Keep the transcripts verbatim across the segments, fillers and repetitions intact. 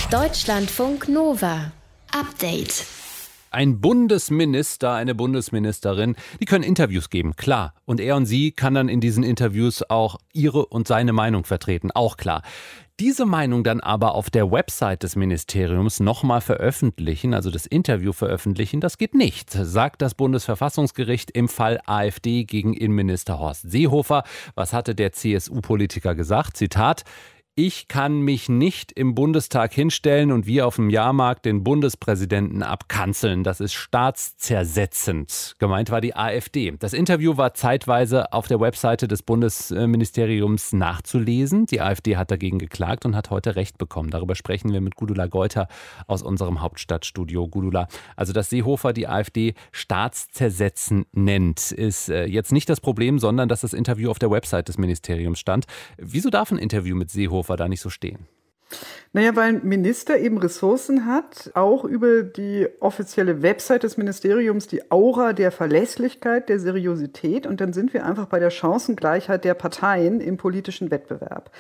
Deutschlandfunk Nova. Update. Ein Bundesminister, eine Bundesministerin, die können Interviews geben, klar. Und er und sie kann dann in diesen Interviews auch ihre und seine Meinung vertreten, auch klar. Diese Meinung dann aber auf der Website des Ministeriums nochmal veröffentlichen, also das Interview veröffentlichen, das geht nicht, sagt das Bundesverfassungsgericht im Fall AfD gegen Innenminister Horst Seehofer. Was hatte der C S U-Politiker gesagt? Zitat: Ich kann mich nicht im Bundestag hinstellen und wie auf dem Jahrmarkt den Bundespräsidenten abkanzeln. Das ist staatszersetzend. Gemeint war die AfD. Das Interview war zeitweise auf der Webseite des Bundesministeriums nachzulesen. Die AfD hat dagegen geklagt und hat heute Recht bekommen. Darüber sprechen wir mit Gudula Geuter aus unserem Hauptstadtstudio. Gudula, also dass Seehofer die AfD staatszersetzend nennt, ist jetzt nicht das Problem, sondern dass das Interview auf der Website des Ministeriums stand. Wieso darf ein Interview mit Seehofer da nicht so stehen? Naja, weil ein Minister eben Ressourcen hat, auch über die offizielle Website des Ministeriums, die Aura der Verlässlichkeit, der Seriosität. Und dann sind wir einfach bei der Chancengleichheit der Parteien im politischen Wettbewerb.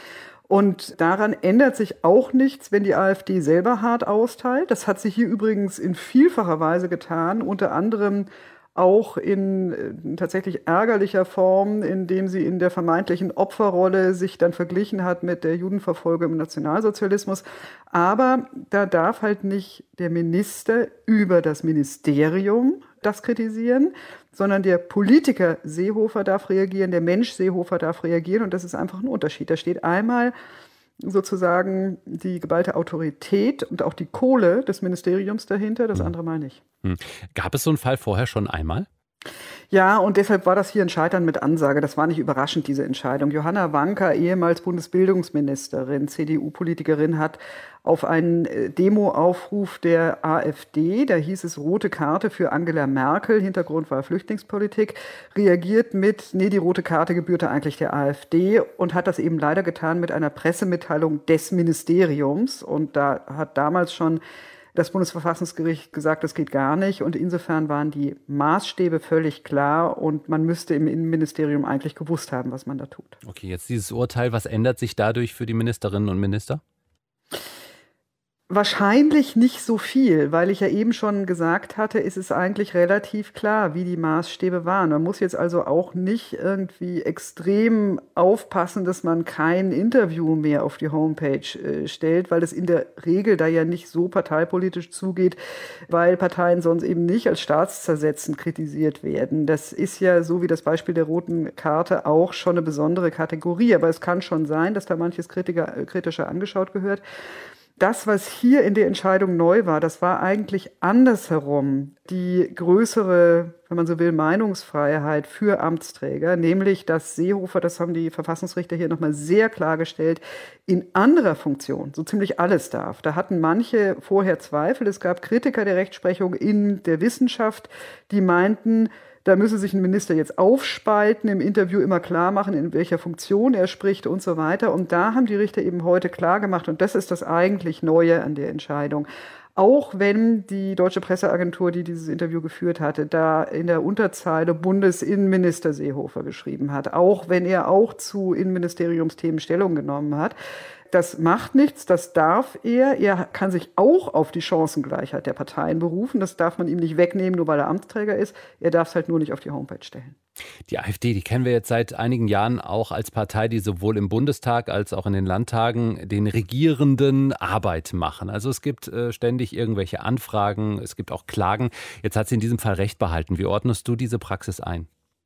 Und daran ändert sich auch nichts, wenn die AfD selber hart austeilt. Das hat sie hier übrigens in vielfacher Weise getan, unter anderem auch in äh, tatsächlich ärgerlicher Form, indem sie in der vermeintlichen Opferrolle sich dann verglichen hat mit der Judenverfolgung im Nationalsozialismus. Aber da darf halt nicht der Minister über das Ministerium das kritisieren, sondern der Politiker Seehofer darf reagieren, der Mensch Seehofer darf reagieren. Und das ist einfach ein Unterschied. Da steht einmal sozusagen die geballte Autorität und auch die Kohle des Ministeriums dahinter, das andere Mal nicht. Hm. Gab es so einen Fall vorher schon einmal? Ja, und deshalb war das hier ein Scheitern mit Ansage. Das war nicht überraschend, diese Entscheidung. Johanna Wanka, ehemals Bundesbildungsministerin, C D U-Politikerin, hat auf einen Demoaufruf der AfD, da hieß es rote Karte für Angela Merkel, Hintergrund war Flüchtlingspolitik, reagiert mit, nee, die rote Karte gebührte eigentlich der AfD und hat das eben leider getan mit einer Pressemitteilung des Ministeriums. Und da hat damals schon das Bundesverfassungsgericht gesagt, das geht gar nicht. Und insofern waren die Maßstäbe völlig klar und man müsste im Innenministerium eigentlich gewusst haben, was man da tut. Okay, jetzt dieses Urteil, was ändert sich dadurch für die Ministerinnen und Minister? Wahrscheinlich nicht so viel, weil ich ja eben schon gesagt hatte, ist es eigentlich relativ klar, wie die Maßstäbe waren. Man muss jetzt also auch nicht irgendwie extrem aufpassen, dass man kein Interview mehr auf die Homepage äh, stellt, weil das in der Regel da ja nicht so parteipolitisch zugeht, weil Parteien sonst eben nicht als staatszersetzend kritisiert werden. Das ist ja, so wie das Beispiel der roten Karte, auch schon eine besondere Kategorie. Aber es kann schon sein, dass da manches Kritiker, äh, kritischer angeschaut gehört. Das, was hier in der Entscheidung neu war, das war eigentlich andersherum die größere, wenn man so will, Meinungsfreiheit für Amtsträger, nämlich dass Seehofer, das haben die Verfassungsrichter hier nochmal sehr klargestellt, in anderer Funktion so ziemlich alles darf. Da hatten manche vorher Zweifel. Es gab Kritiker der Rechtsprechung in der Wissenschaft, die meinten, da müsse sich ein Minister jetzt aufspalten, im Interview immer klar machen, in welcher Funktion er spricht und so weiter. Und da haben die Richter eben heute klar gemacht, und das ist das eigentlich Neue an der Entscheidung. Auch wenn die Deutsche Presseagentur, die dieses Interview geführt hatte, da in der Unterzeile Bundesinnenminister Seehofer geschrieben hat, auch wenn er auch zu Innenministeriumsthemen Stellung genommen hat. Das macht nichts, das darf er. Er kann sich auch auf die Chancengleichheit der Parteien berufen. Das darf man ihm nicht wegnehmen, nur weil er Amtsträger ist. Er darf es halt nur nicht auf die Homepage stellen. Die AfD, die kennen wir jetzt seit einigen Jahren auch als Partei, die sowohl im Bundestag als auch in den Landtagen den Regierenden Arbeit machen. Also es gibt äh, ständig irgendwelche Anfragen, es gibt auch Klagen. Jetzt hat sie in diesem Fall Recht behalten. Wie ordnest du diese Praxis ein?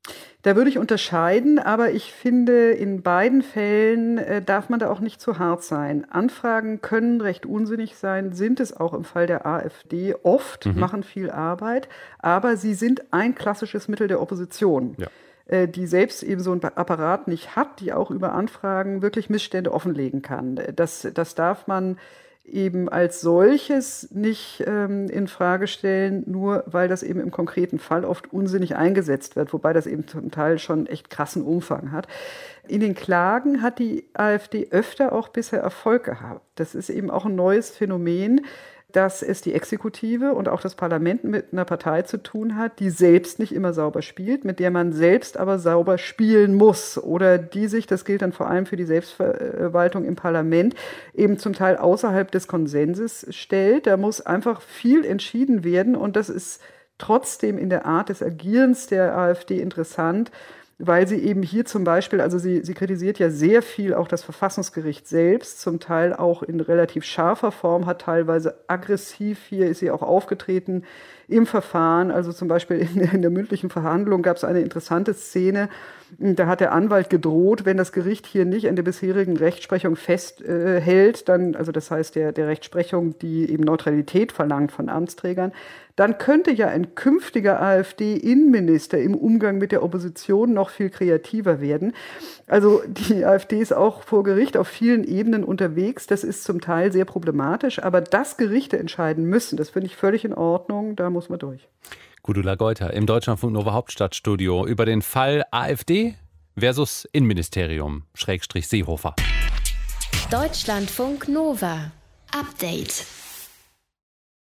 Da würde ich unterscheiden, aber ich finde, in beiden Fällen äh, darf man da auch nicht zu hart sein. Anfragen können recht unsinnig sein, sind es auch im Fall der AfD oft, mhm. machen viel Arbeit, aber sie sind ein klassisches Mittel der Opposition. Ja. Äh, die selbst eben so einen Apparat nicht hat, die auch über Anfragen wirklich Missstände offenlegen kann. Das, das darf man eben als solches nicht ähm, in Frage stellen, nur weil das eben im konkreten Fall oft unsinnig eingesetzt wird, wobei das eben zum Teil schon echt krassen Umfang hat. In den Klagen hat die AfD öfter auch bisher Erfolg gehabt. Das ist eben auch ein neues Phänomen, dass es die Exekutive und auch das Parlament mit einer Partei zu tun hat, die selbst nicht immer sauber spielt, mit der man selbst aber sauber spielen muss oder die sich, das gilt dann vor allem für die Selbstverwaltung im Parlament, eben zum Teil außerhalb des Konsenses stellt. Da muss einfach viel entschieden werden und das ist trotzdem in der Art des Agierens der AfD interessant, weil sie eben hier zum Beispiel, also sie, sie kritisiert ja sehr viel auch das Verfassungsgericht selbst, zum Teil auch in relativ scharfer Form, hat teilweise aggressiv, hier ist sie auch aufgetreten im Verfahren, also zum Beispiel in, in der mündlichen Verhandlung gab es eine interessante Szene, da hat der Anwalt gedroht, wenn das Gericht hier nicht an der bisherigen Rechtsprechung festhält, äh, dann, also das heißt der, der Rechtsprechung, die eben Neutralität verlangt von Amtsträgern, dann könnte ja ein künftiger AfD-Innenminister im Umgang mit der Opposition noch viel kreativer werden. Also die AfD ist auch vor Gericht auf vielen Ebenen unterwegs. Das ist zum Teil sehr problematisch, aber dass Gerichte entscheiden müssen, das finde ich völlig in Ordnung, da muss man durch. Gudula Geuter im Deutschlandfunk Nova Hauptstadtstudio über den Fall AfD versus Innenministerium, Schrägstrich Seehofer. Deutschlandfunk Nova. Update.